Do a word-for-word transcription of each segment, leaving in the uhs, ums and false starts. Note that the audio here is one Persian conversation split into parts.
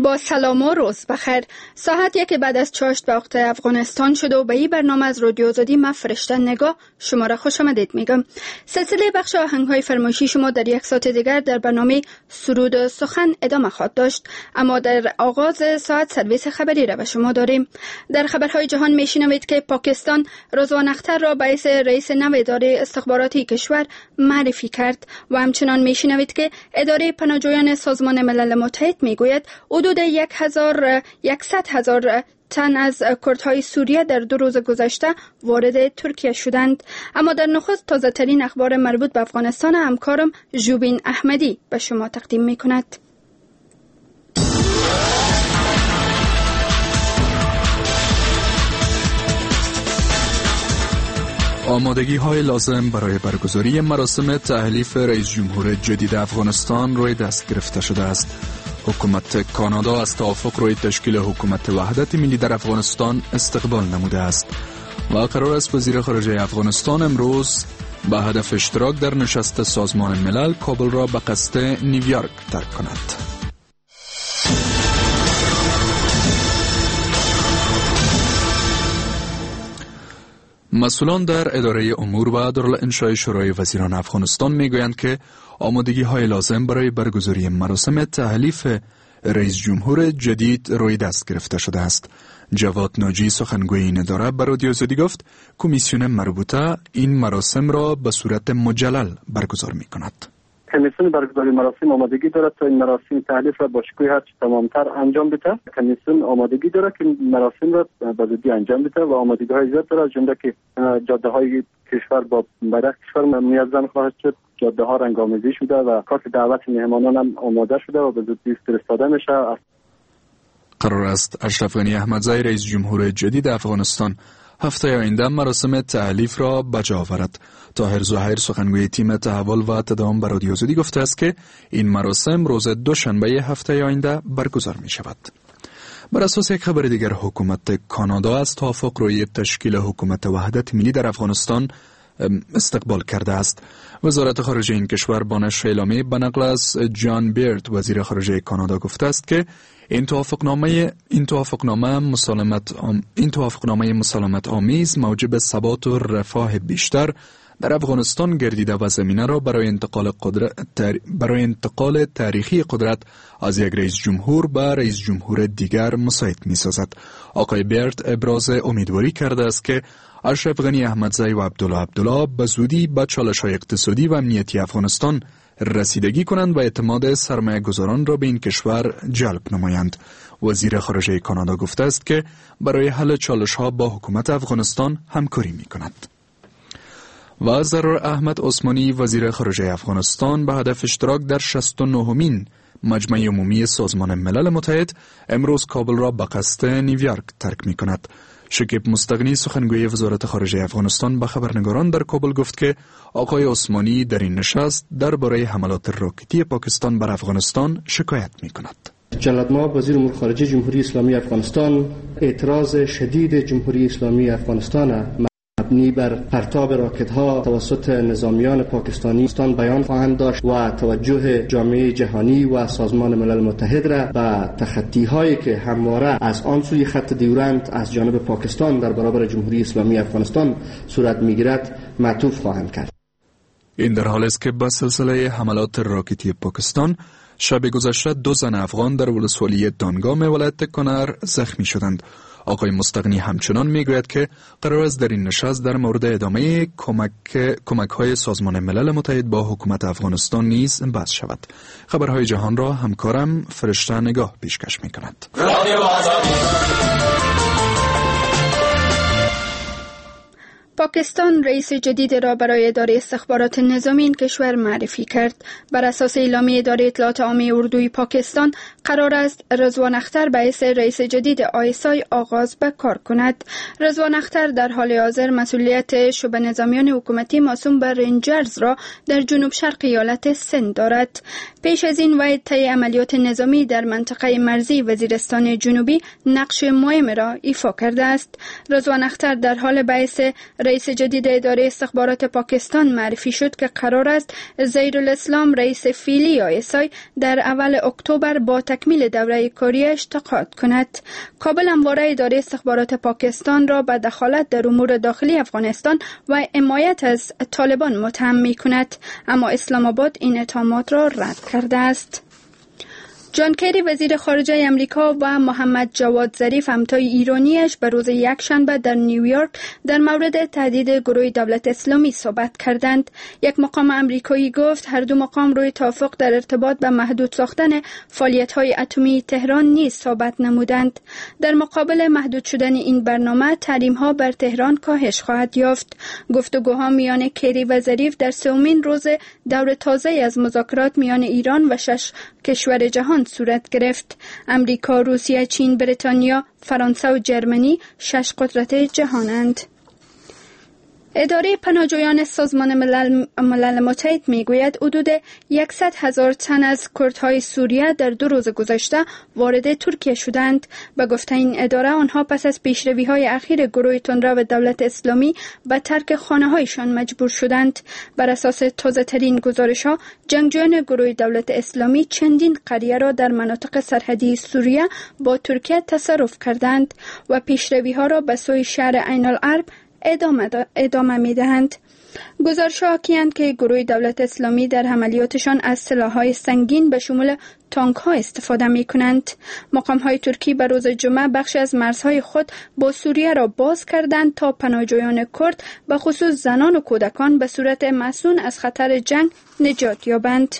با سلام و روز بخیر. ساعت یک بعد از چاشت به وقت افغانستان شده و به این برنامه از رادیو آزادی من فرشته نگاه شما را خوش آمدید میگم. سلسله بخش آهنگ‌های فرمایشی شما در یک ساعت دیگر در برنامه سرود و سخن ادامه خواهد داشت، اما در آغاز ساعت سرویس خبری را به شما داریم. در خبرهای جهان میشنوید که پاکستان رضوان اختر را به حیث رئیس نو اداره استخباراتی کشور معرفی کرد و همچنان میشنوید که اداره پناهجویان سازمان ملل متحد میگوید حدود یک هزار یکصد هزار تن از کردهای سوریه در دو روز گذشته وارد ترکیه شدند. اما در نخست تازه ترین اخبار مربوط به افغانستان همکارم جوبین احمدی به شما تقدیم می کند. آمادگی های لازم برای برگزاری مراسم تحلیف رئیس جمهور جدید افغانستان روی دست گرفته شده است. حکومت کانادا از توافق روی تشکیل حکومت وحدت ملی در افغانستان استقبال نموده است و قرار است وزیر خارجه افغانستان امروز به هدف اشتراک در نشست سازمان ملل کابل را به قصد نیویورک ترک کند. مسئولان در اداره امور و دارالانشاء شورای وزیران افغانستان میگویند که آمادگی های لازم برای برگزاری مراسم تحلیف رئیس جمهور جدید روی دست گرفته شده است. جواد ناجی سخنگوی این اداره به رادیو آزادی گفت کمیسیون مربوطه این مراسم را به صورت مجلل برگزار می کند. کمیسیون برگزاری مراسم آمادگی دارد تا این مراسم تحلیف را با شکوه هرچه تمامتر انجام بده. کمیسیون آمادگی دارد که مراسم را به زودی انجام بده و آمادگی های زیاد دارد، از جمله که جاده های کشور با بیرق کشور منظم خواهد شد. جاده ها رنگ‌آمیزی شده و کارت دعوت مهمانان هم آماده شده و به زودی فرستاده میشه. قرار است اشرف غنی احمدزی رئیس جمهور جدید افغانستان هفته آینده مراسم تحلیف را بجا آورد. طاهر زهیر سخنگوی تیم تحول و تداوم به رادیو آزادی گفته است که این مراسم روز دوشنبه هفته آینده برگزار می شود. بر اساس یک خبر دیگر، حکومت کانادا از توافق روی تشکیل حکومت وحدت ملی در افغانستان استقبال کرده است. وزارت خارجه این کشور با نشر اعلامیه به نقل از جان بیرد وزیر خارجه کانادا گفته است که این توافقنامه این توافقنامه مسالمت آم این توافقنامه مسالمت آمیز موجب ثبات و رفاه بیشتر در افغانستان گردیده و زمینه را برای انتقال قدرت تر... برای انتقال تاریخی قدرت از یک رئیس جمهور به رئیس جمهور دیگر مساعد می‌سازد. آقای بیرد ابراز امیدواری کرده است که اشرف غنی احمدزی و عبدالله عبدالله به زودی به چالش‌های اقتصادی و امنیتی افغانستان رسیدگی کنند و اعتماد سرمایه گذاران را به این کشور جلب نمایند. وزیر خارجه کانادا گفته است که برای حل چالش‌ها با حکومت افغانستان همکاری می‌کند. و ضرار احمد عثمانی وزیر خارجه افغانستان به هدف اشتراک در شصت و نهمین مجمع عمومی سازمان ملل متحد امروز کابل را به قصد نیویورک ترک می‌کند. شکیب مستغنی سخنگوی وزارت خارجه افغانستان به خبرنگاران در کابل گفت که آقای عثمانی در این نشست درباره حملات راکتی پاکستان بر افغانستان شکایت می‌کند. جلال مآب وزیر امور خارجه جمهوری اسلامی افغانستان اعتراض شدید جمهوری اسلامی افغانستان مبنی بر پرتاب راکت‌ها توسط نظامیان پاکستانی بیان خواهند داشت و توجه جامعه جهانی و سازمان ملل متحد را به تخطی‌هایی که همواره از آن سوی خط دیورند از جانب پاکستان در برابر جمهوری اسلامی افغانستان صورت می‌گیرد معطوف خواهند کرد. این در حالی است که با سلسله حملات راکتی پاکستان شب گذشته دو زن افغان در ولسوالی دانگام ولایت کنر زخمی شدند. آقای مستغنی همچنان میگوید که قرار است در این نشست در مورد ادامه کمک کمک‌های سازمان ملل متحد با حکومت افغانستان نیز بحث شود. خبرهای جهان را همکارم فرشته نگاه پیشکش می‌کند. پاکستان رئیس جدید را برای اداره استخبارات نظامی این کشور معرفی کرد. بر اساس اعلامیه اداره اطلاعات عامه اردوی پاکستان قرار است رضوان اختر به حیث رئیس جدید آی اس آی آغاز به کار کند. رضوان اختر در حال حاضر مسئولیت شعبه نظامیان حکومتی موسوم به رنجرز را در جنوب شرق ایالت سند دارد. پیش از این وی طی عملیات نظامی در منطقه مرزی وزیرستان جنوبی نقش مهم را ایفا کرده است. رضوان اختر در حال به حیث رئیس جدید اداره استخبارات پاکستان معرفی شد که قرار است ظهیرالاسلام رئیس فعلی آی اس آی در اول اکتبر با تکمیل دوره کاریش تقاعد کند. کابل همواره اداره استخبارات پاکستان را به دخالت در امور داخلی افغانستان و حمایت از طالبان متهم می کند، اما اسلام آباد این اتهامات را رد کرده است. جان کری وزیر خارجه امریکا و محمد جواد ظریف همتای ایرانیش به روز یکشنبه در نیویورک در مورد تهدید گروه دولت اسلامی صحبت کردند. یک مقام امریکایی گفت هر دو مقام روی توافق در ارتباط به محدود ساختن فعالیت‌های اتمی تهران نیز صحبت نمودند. در مقابل محدود شدن این برنامه، تحریم‌ها بر تهران کاهش خواهد یافت. گفتگوها میان کری و ظریف در سومین روز دور تازه از مذاکرات میان ایران و شش کشور جهان صورت گرفت. امریکا، روسیه، چین، بریتانیا، فرانسه و جرمنی شش قدرت جهانند. اداره پناهجویان سازمان ملل, ملل متحد میگوید حدود صد هزار تن از کردهای سوریه در دو روز گذشته وارد ترکیه شدند. به گفته این اداره، آنها پس از پیشروی‌های اخیر گروه تندرو و دولت اسلامی به ترک خانه‌هایشان مجبور شدند. بر اساس تازه‌ترین گزارش‌ها، جنگجویان گروه دولت اسلامی چندین قریه را در مناطق سرحدی سوریه با ترکیه تصرف کردند و پیشروی‌ها را به سوی شهر عین العرب ادامه, ادامه می دهند. گزارش‌ها حاکی‌اند که گروه دولت اسلامی در عملیاتشان از سلاح‌های سنگین به شمول تانک‌ها استفاده می‌کنند. مقام‌های ترکی به روز جمعه بخش از مرزهای خود با سوریه را باز کردند تا پناهجویان کرد، به خصوص زنان و کودکان، به صورت مسئول از خطر جنگ نجات یابند.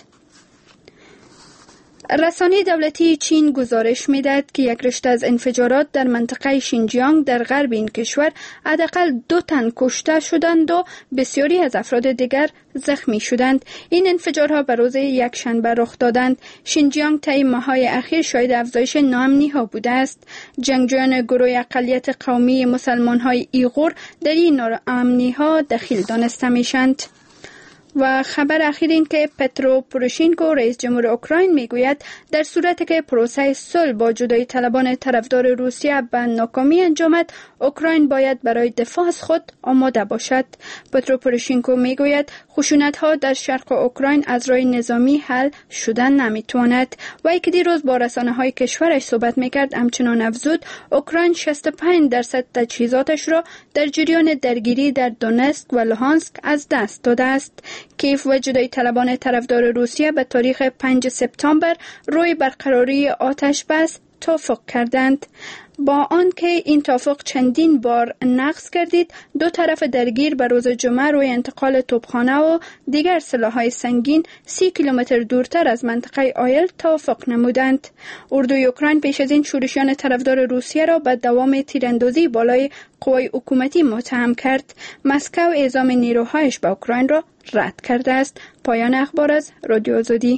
رسانه دولتی چین گزارش می‌دهد که یک رشته از انفجارات در منطقه شینجیانگ در غرب این کشور حداقل دو تن کشته شدند و بسیاری از افراد دیگر زخمی شدند. این انفجارها به روز یکشنبه رخ دادند. شینجیانگ طی ماه‌های اخیر شاهد افزایش ناامنی‌ها بوده است. جنگجویان گروه اقلیت قومی مسلمان‌های ایغور در این ناامنی‌ها دخیل دانسته می‌شوند. و خبر اخیر این که پترو پوروشینکو رئیس جمهور اوکراین میگوید در صورتی که پروسه صلح با جدایی طلبان طرفدار روسیه به ناکامی انجامد، اوکراین باید برای دفاع از خود آماده باشد. پترو پوروشینکو میگوید خشونت‌ها در شرق اوکراین از راه نظامی حل شدن نمیتواند. و ای که دیروز با رسانه‌های کشورش صحبت میکرد همچنان افزود اوکراین شصت و پنج درصد تجهیزاتش را در جریان درگیری در دونتسک و لوهانسک از دست داده است. کیف و جدایی طلبان طرفدار روسیه به تاریخ پنجم سپتامبر روی برقراری آتش بس توافق کردند. با آنکه این توافق چندین بار نقض گردید، دو طرف درگیر به روز جمعه روی انتقال توپخانه و دیگر سلاح‌های سنگین سی کیلومتر دورتر از منطقه آیل توافق نمودند. اردوی اوکراین پیش از این شورشیان طرفدار روسیه را به دوام تیراندازی بالای قوای حکومتی متهم کرد. مسکو اعزام نیروهایش به اوکراین را رد کرده است. پایان اخبار از رادیو آزادی.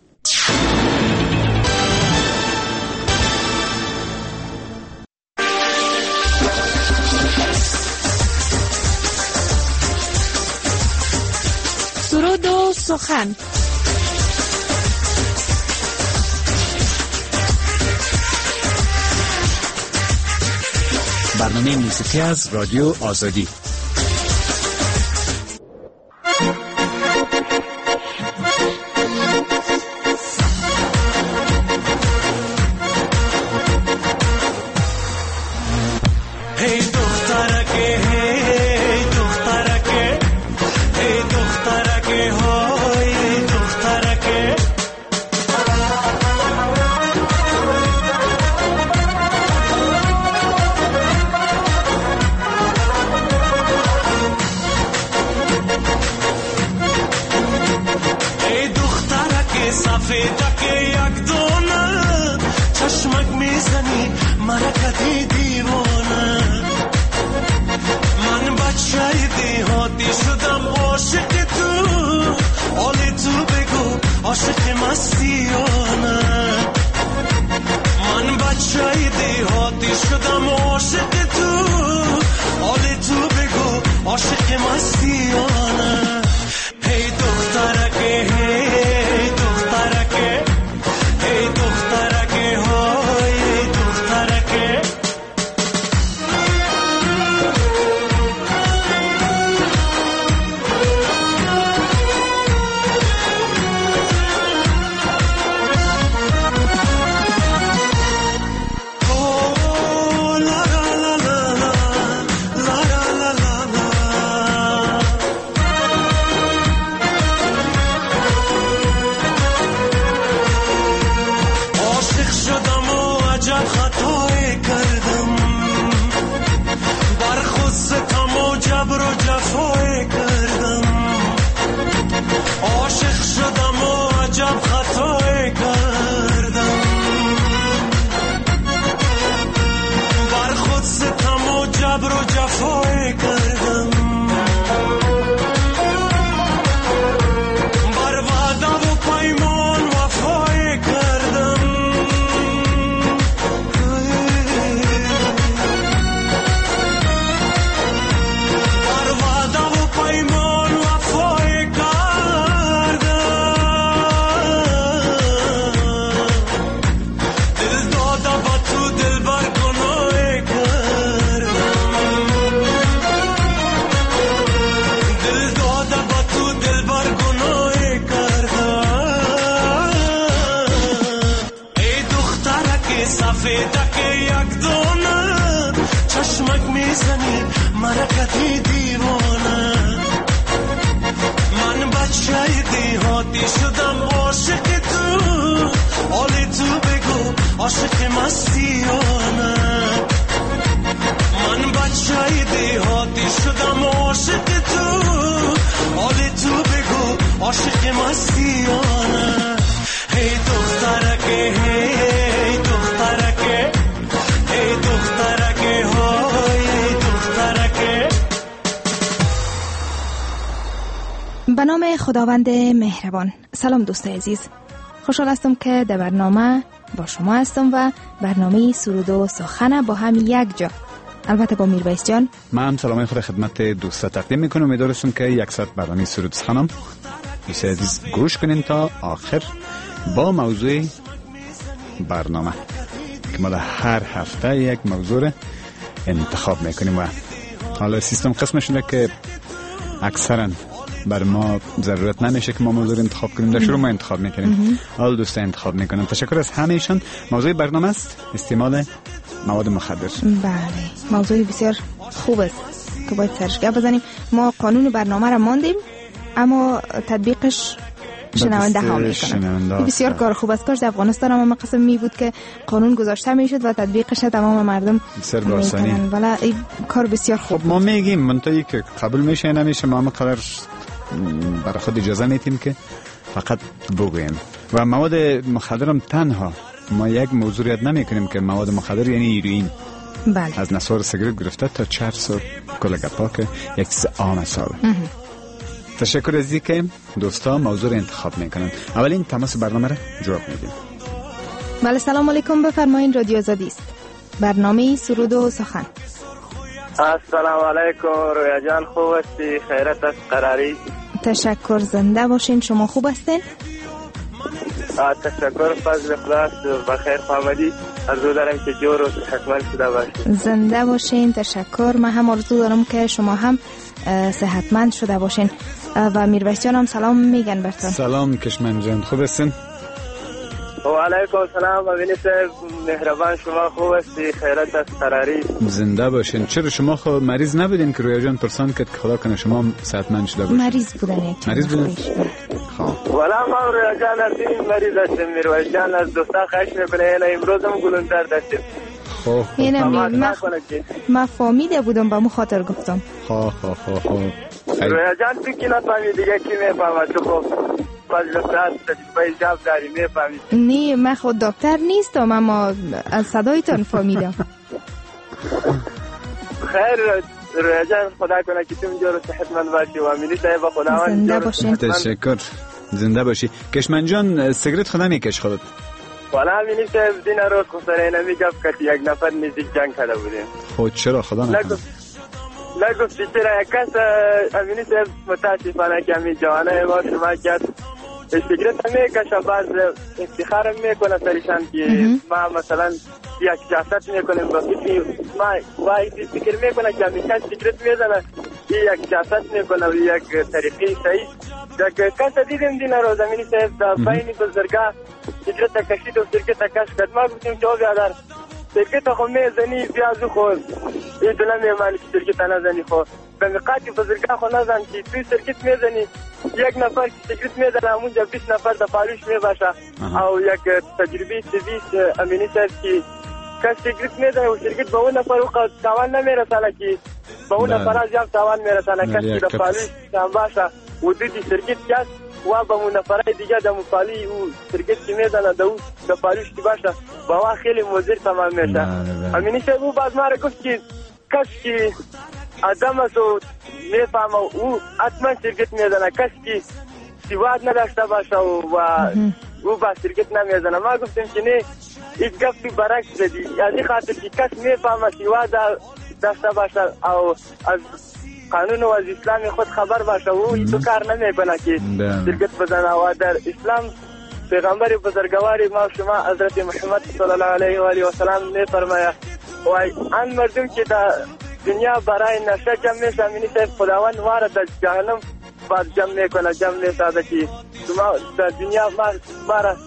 سرود و سخن. برنامه موسیقی از رادیو آزادی. سفیدک یک دونه چشمک میزنی مرکتی دیوانه من بچه دیهاتی شدم عاشق تو حالی تو بگو عاشق مستیانه من بچه دیهاتی شدم عاشق تو حالی تو بگو عاشق مستیانه هی دخترکه هی دخترکه هی دخترکه های دخترکه. به نام خداوند مهربان. سلام دوستای عزیز، خوشحال هستم که در برنامه با شما هستم و برنامه سرود و سخن با هم یک جا، البته با میرویس جان. من سلام خود خدمت دوستا تقدیم میکنم. امیدوارم که یک ساعت برنامه سرود سخنم دوستای عزیز گوش کنین تا آخر با موضوع برنامه که ما هر هفته یک موضوع انتخاب میکنیم و حالا سیستم قسم شده که اکثرا بر ما ضرورت نمیشه که ما موضوع انتخاب کنیم، در شروع ما انتخاب میکنیم، حالا دوستا انتخاب میکنم. تشکر از همه‌شان. موضوع برنامه است استعمال مواد مخدر. بله، موضوع بسیار خوب است که باید سرش گپ بزنیم. ما قانون برنامه را ماندیم اما تطبیقش شنونده ها میکنن. بسیار کار خوب است. کاش در افغانستان هم قسم می بود که قانون گذاشته میشد و تطبیقش تمام مردم بسیار باسانی. ولی این کار بسیار خوب. خب ما میگیم منتهی که قبول میشه نمیشه، ما مقدار برای خود اجازه میتیم که فقط بگویم. و مواد مخدر هم تنها ما یک موضوع یاد نمیکنیم که مواد مخدر یعنی هیروئین. بله. از نسوار سیگارت گرفته تا چرس و کل گپا که یک چیز عام است. تشکر از اینکه دوستا موضوع انتخاب میکنن. اولین تماس برنامه را جواب میدیم. بله، سلام علیکم، بفرمایید. رادیو آزادی است، برنامه سرود و سخن. السلام علیکم رویا جان، خوب هستی؟ خیرت است قراری؟ تشکر، زنده باشین. شما خوب هستین؟ تشکر، فضل خدا است. بخیر فهمیدی. آرزو دارم که جور و صحتمند شده باشید. زنده باشین. تشکر. من هم آرزو دارم که شما هم صحتمند شده باشین. و میرویس جان هم سلام میگن برتون. سلام کشمن جان، خوب هستین؟ و علیکم السلام. امینی صاحب مهربان، شما خوب هستی؟ خیرت است قراری؟ زنده باشین. چرا شما خو مریض نبودین که رویا جان پرسان کرد که خدا کنه شما صحتمند شده باشین؟ مریض بودن. یک مریض بودن؟ خب والا ما رویا جان هستیم مریض هستیم. میرویس جان از دوستا خواهش میکنه اینا امروز هم گلوندر داشتیم. خب اینا ما ما فهمیده بودم با مخاطر گفتم. خب خب خب خب رویا جان تو کی نفهمی دیگه کی میفهمه؟ تو خب فضل خداست تجربه جاب داری میفهمی. نه من خود دکتر نیستم اما از صدایتان فهمیدم. خیر رویا جان، خدا کنه که تم جور صحتمند باشی و امینی صاحب خداوند زنده باشین. تشکر، زنده باشی. کشمن جان سیگارت خدا میکش خودت؟ والا امینی صاحب دین روز خسره نمیگفت که یک نفر نزدیک جنگ کرده بودیم. خود چرا خدا نکنه؟ نگفتی چرا یک کس امینی صاحب متاسفانه که همین جوانه ما شما کرد سیگرت هم میکشه، بعض افتخار میکنه سرشان که ما مثلا یک جاست میکنیم با کسی ما وای فکر میکنه که همیشه سیگرت میزنه یک جاست میکنه و یک طریقی صحیح. یک کس دیدیم دین روز امینی صاحب در بین بزرگاه سیگرت کشید و سیگرت کش کرد. ما گفتیم که او بیادر سیگرت خو میزنی بیازو خود این دلم میمانی که سیگرت نزنی خود به مقاطی بزرگاه خو نزن که توی سیگرت میزنی یک نفر که سیگرت میزنه همونجا بیست نفر در پالوش میباشه. او یک تجربی سویس امینی صاحب که کس سیگرت میزنه و سیگرت به اون نفر او تاوان نمیرسانه که به اون نفر از جام تاوان میرسانه کسی در پالوش هم باشه و دیدی سیگرت کس و با اون نفرای دیگه در مفالی او سرگت که میزنه در او در پالوش که باشه با او خیلی مضر تمام میشه. امینی صاحب او باز ما را گفت که کس که آدم است و میفهمه او حتما سرگت میزنه، کس که سواد نداشته باشه و او با سرگت نمیزنه. ما گفتیم که نه این گفتی برعکس زدی، از این خاطر که کس میفهمه سواد داشته باشه او از قانون و از اسلام خود خبر باشه و این تو کار نمیکنه که سرگت بزنه. و در اسلام پیغمبر بزرگواری ما شما حضرت محمد صلی الله علیه و آله و سلام میفرماید و آن مردم که در دنیا برای نشه جمع میشه امینی صاحب خداوند واره در جهنم بعد جمع میکنه، جمع میساده که شما در دنیا ما برای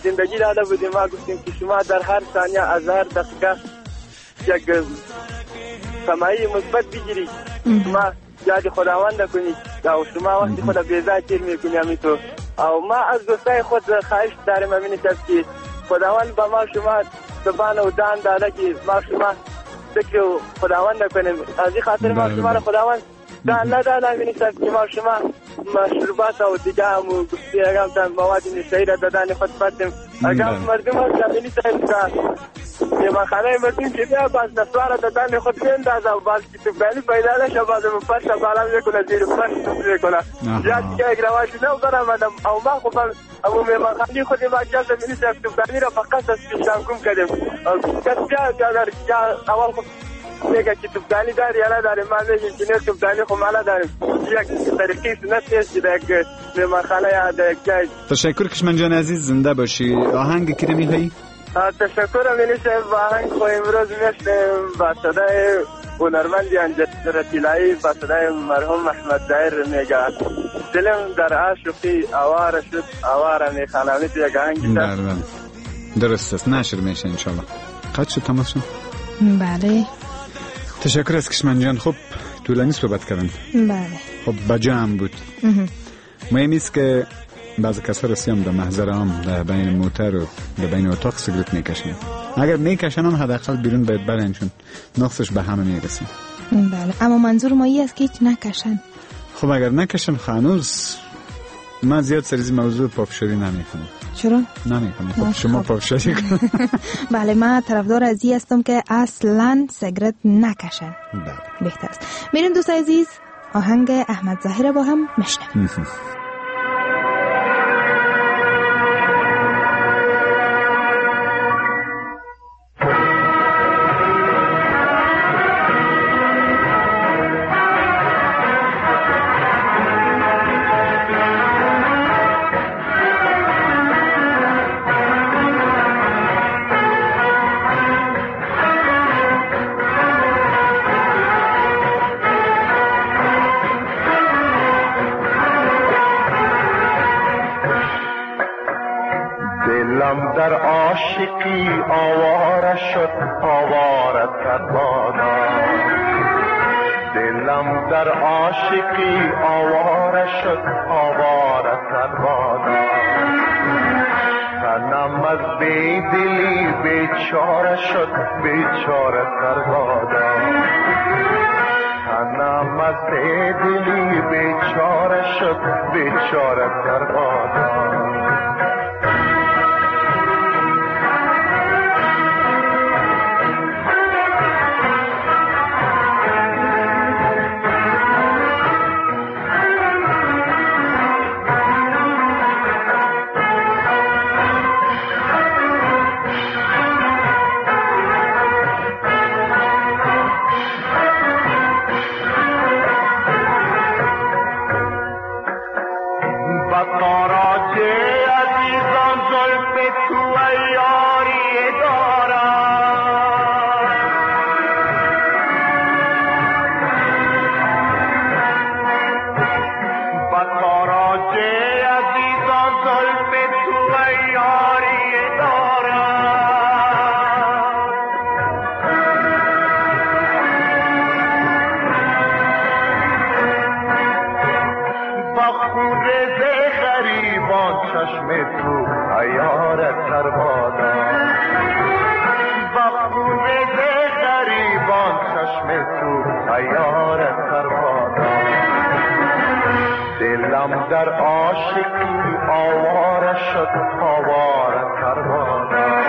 زندگی داده بودیم. ما گفتیم که شما در هر ثانیه از هر دقیقه یک سمایی مثبت بگیرید، شما یاد خداوند کنید و شما وقتی خدا بیزای تیر میکنی همینطور. او ما از دوستای خود خواهش داریم همین است که خداوند با ما شما زبان و دان داده که ما شما فکر خداوند کنیم. از این خاطر ما شما خداوند دان نداده همین است که ما شما مشروبات و دیگه هم گفتی اگم تن مواد نشایی را دادن خود بستیم. اگم مردم ها همین است که ما خانه مردم که بیا باز نسوار دادن خود بیندازه و باز که تبدیلی پیدا نشه باز مفرش بالا میکنه زیر فرش میکنه. جا دیگه اگر رواشی نو برامدم او ما خوب او میمخانی خودی ما جا زمینی سیف تبدیلی را فقط از پیشان کم کردیم. کس بیا اگر جا اول خود میگه که تبدیلی داری یا نداری، ما میگیم که نیست تبدیلی خود مالا داریم. یک طریقی سنت نیست که یک میمخانه یا در یک جای. تشکر کشمن جان عزیز، زنده باشی. آهنگ کی رو میخوایی؟ تشکر امینی صاحب. با آهنگ خو امروز میشنیم با صدای هنرمندی انجر طلایی با صدای مرحوم محمد ظاهر میگه دلم در عاشقی آواره شد آواره میخوانم. تو یک آهنگی بله درست است، نشر میشه انشالله. قد شد تمام شد؟ بله تشکر از کشمن جان. خب طولانی صحبت کردن. بله خب بجا هم بود. مهم است که بعضی کسا رسیم در محضر هم در بین موتر و در بین اتاق سیگرت میکشن. اگر میکشن هم حداقل بیرون باید برن، چون نقصش به همه میرسیم. بله اما منظور ما این است که هیچ نکشن. خب اگر نکشن خانوز من زیاد سریزی موضوع پافشاری نمی کنم. چرا؟ نمی کنم. خب شما پافشاری کن. بله من طرفدار از این هستم که اصلا سیگرت نکشن. بله بهتر است. میریم دوست عزیز آهنگ احمد ظاهر با هم میشنویم. در عاشقی آواره شد آواره تربادا، دلم در عاشقی آواره شد آواره تربادا، تنم از بیدلی بیچاره شد بیچاره تربادا، تنم از بیدلی بیچاره شد بیچاره تربادا. در عاشقی آواره شد آواره تربادا،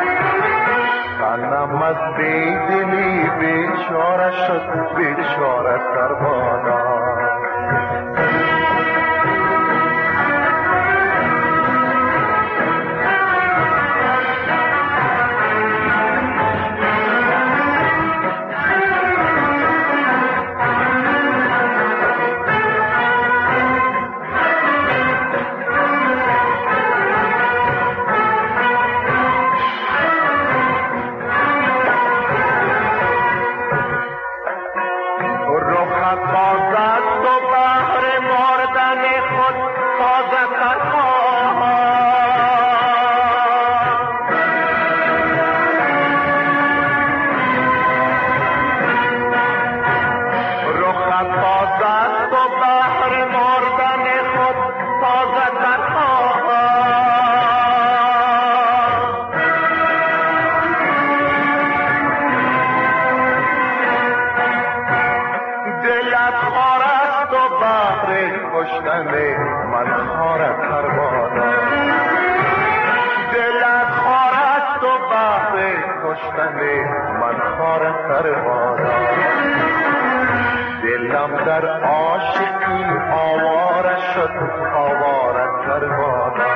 تنم از بیدلی بیچاره شد بیچاره تربادا. رخت با گشتن من خار سر بادا دلم در عاشقی آواره شد آواره سر بادا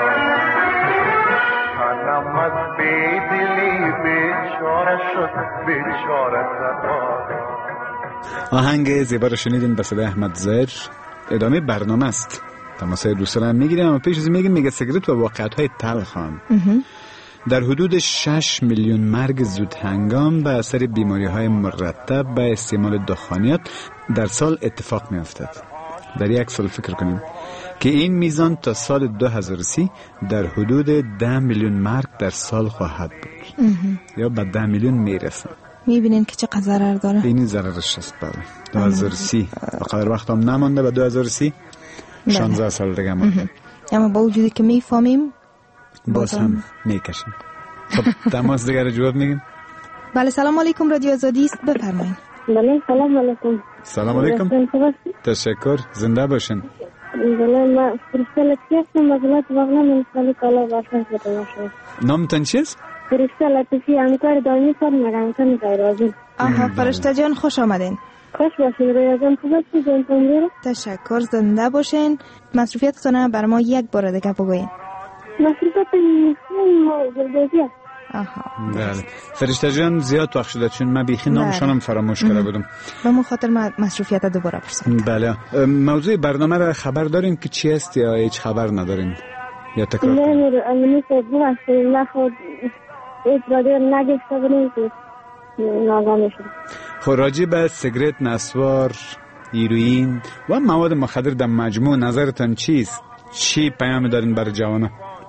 تنم از بیدلی بیچاره شد بیچاره سر بادا. آهنگ زیبا رو شنیدین به صدای احمد ظاهر. ادامه برنامه است. تماسای دوستان هم میگیریم، اما پیش از میگیم میگه سیگارت و واقعیت‌های تلخان در حدود شش میلیون مرگ زود هنگام به اثر بیماری‌های مرتب به استعمال دخانیات در سال اتفاق می‌افتد. در یک سال فکر کنیم که این میزان تا سال دو هزار و سی در حدود ده میلیون مرگ در سال خواهد بود یا به ده میلیون میرسه. میبینین که چقدر ضرر داره. این ضررش است. بله دو هزار و سی فقط وقت هم نمانده به دو هزار و سی شانزده سال دیگه مونده. اما با وجودی که میفهمیم باز هم میکشیم. خب تماس دیگر جواب میگیم. بله سلام علیکم رادیو آزادی است، بفرمایید. بله سلام علیکم. سلام علیکم. تشکر، زنده باشین. بله ما فرشته لطفی هستم، مزلات بغلان منصالی کالا باشن شده. نامتان چیست؟ فرشته لطفی، همکار دائمی فرم مدامتان غیرازی. آها فرشته جان خوش آمدین. خوش باشین ریاضان، خوب هستی جانتان بیره؟ تشکر، زنده باشین. مصروفیتتون بر ما یک بار دیگه بگوین. مصروفیت ما جلدازی است. آها بله فرشته جان زیاد وقت شده چون من بیخی نامشانم فراموش کرده بودم. به من خاطر مصروفیت دوباره پرسیدم. بله موضوع برنامه را خبر دارین که چی است یا هیچ خبر ندارین یا تکرار کنیم؟ نه امنی که بو هستی نه خود ایت رادیو نگشته بودیم که ناگاه شد. خب راجع به سیگرت، نسوار، هیروئین و مواد مخدر در مجموع نظرتان چیست؟ چی پیام دارین برای جوانان؟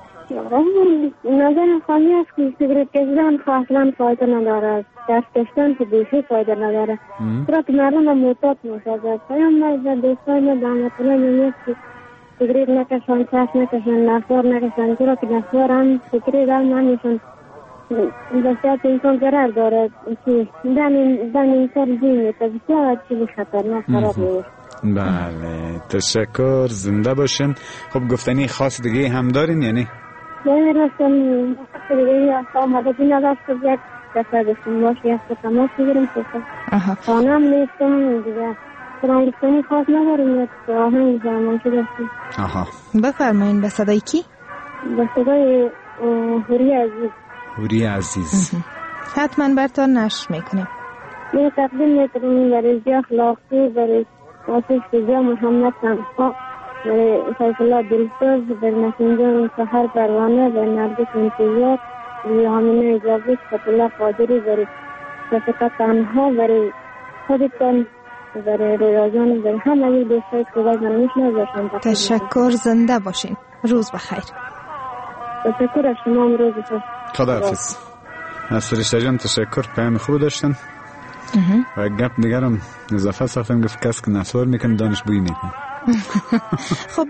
نظر خواهی است که سیگرت کشیدن اصلا فایده نداره، دست کشیدن که بیشی فایده نداره. چرا که مردم معتاد میشود. پیام ما دوستان دامتونه میگه که سیگرت نکشن، چشم نکشن، نسوار نکشن، چرا که نسوار هم سیگرت هم نمیشن. بسیار انسان ضرر داره که دن انسان جیمی تا بسیار چیزی خطرناک قرار میشه. بله تشکر، زنده باشین. خب گفتنی خاص دیگه هم دارین یعنی؟ یعنی راستم دیگه آماده بی نداشت که یک دفعه بسیم باشی یک دفعه تماس بگیریم که خانه هم نیستم دیگه سلام گفتنی خاص نداریم یک آهنگ زمان شده هستیم. آها بفرمایین. به صدای کی؟ به صدای هوری عزیز. هوری عزیز حتما برتان نشر میکنیم. یه تقدیم میکنیم برای زی اخلاقی، برای آسیش فیزیا محمد تنها، برای سیف الله دلسوز، برای مسنجان سحر پروانه، برای نرگس انتظار، برای حامینه اجابی، فتح قادری، برای شفقه تنها، برای خودتان، برای ریاضان، برای همه دوستای که باز من میشنه باشم. تشکر، زنده باشین. روز بخیر. تشکر از شما، روز بخیر. خداحافظ. از فرشته جان تشکر، پیام خوب داشتن. و گپ دیگرم اضافه ساختم گفت کس که نسوار میکنه دانش بوی میکنه. خب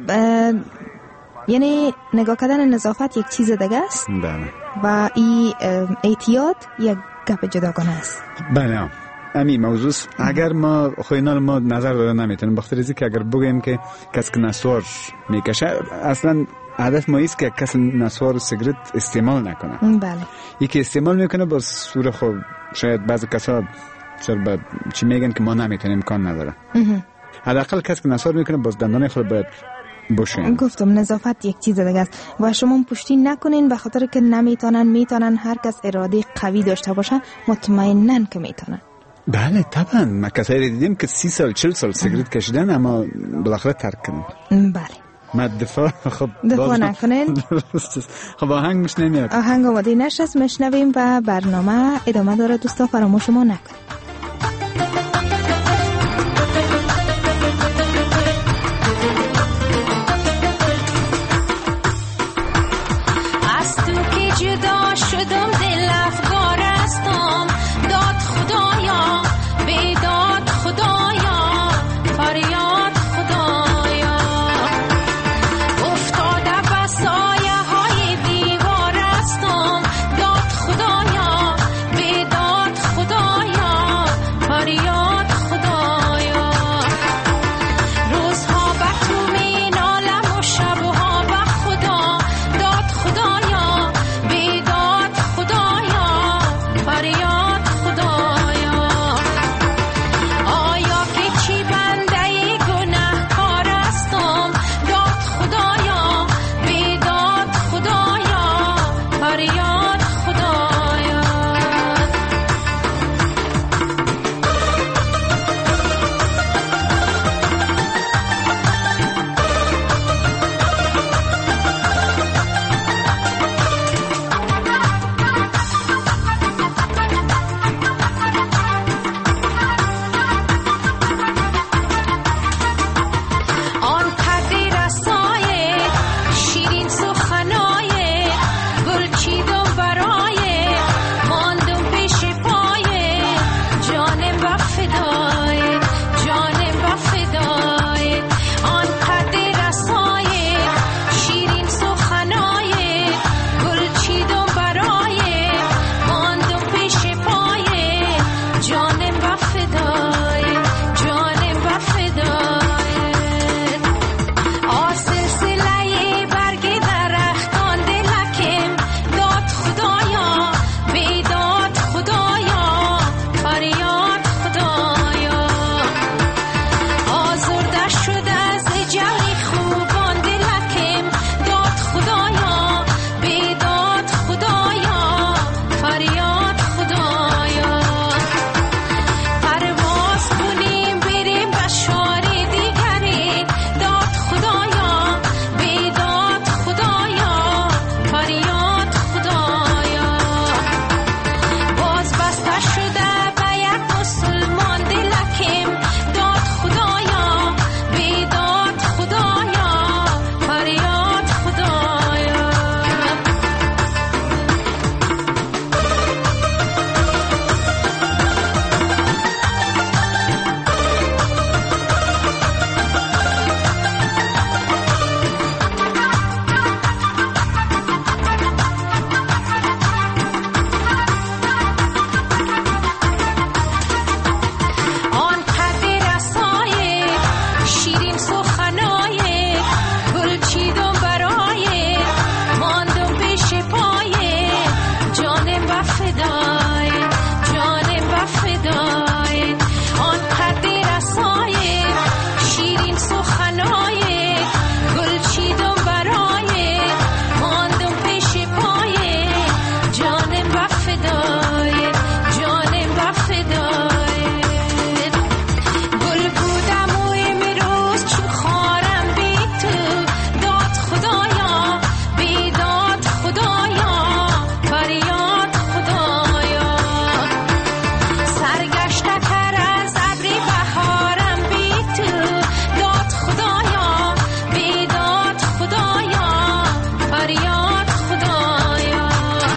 یعنی نگاه کردن نظافت یک چیز دیگه است. بله. و این احتیاط یک گپ جداگانه است. بله امی موضوع اگر ما خوینال ما نظر داده نمیتونیم بخاطر اینکه که اگر بگیم که کس که نسوار میکشه اصلا هدف ما ایست که کس نسوار و سیگرت استعمال نکنه. بله. ای که استعمال میکنه با صورت خب شاید بعضی کسا چرا چی میگن که ما نمیتونیم امکان نداره. حداقل کس که نسوار میکنه باز دندانه خود باید بشوین. گفتم نظافت یک چیز دیگه است و شما پشتی نکنین به خاطر که نمیتونن. میتونن هر کس اراده قوی داشته باشه مطمئنن که میتونن. بله طبعا ما کسایی دیدیم که سی سال چل سال سیگرت کشیدن اما بالاخره ترک کردن. بله. ما دفاع خب دفاع نکنین. خب آهنگ میشنویم. آهنگ آماده نشست میشنویم و برنامه ادامه داره. دوستا فراموش ما نکنید. از تو که جدا شدم